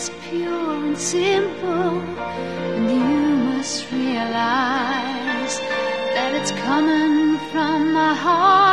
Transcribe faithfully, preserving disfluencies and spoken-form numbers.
is pure and simple, and you must realize that it's coming from my heart.